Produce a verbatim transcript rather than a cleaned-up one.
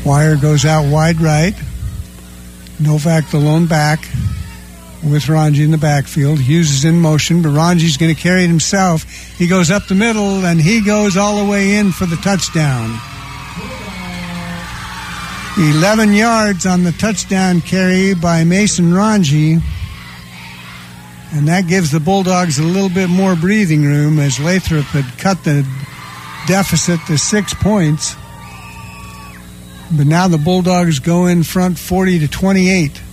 Wire goes out wide right. Novak the lone back with Ranji in the backfield. Hughes is in motion, but Ranji's going to carry it himself. He goes up the middle, and he goes all the way in for the touchdown. eleven yards on the touchdown carry by Mason Ranji. And that gives the Bulldogs a little bit more breathing room as Lathrop had cut the deficit to six points. But now the Bulldogs go in front forty to twenty-eight.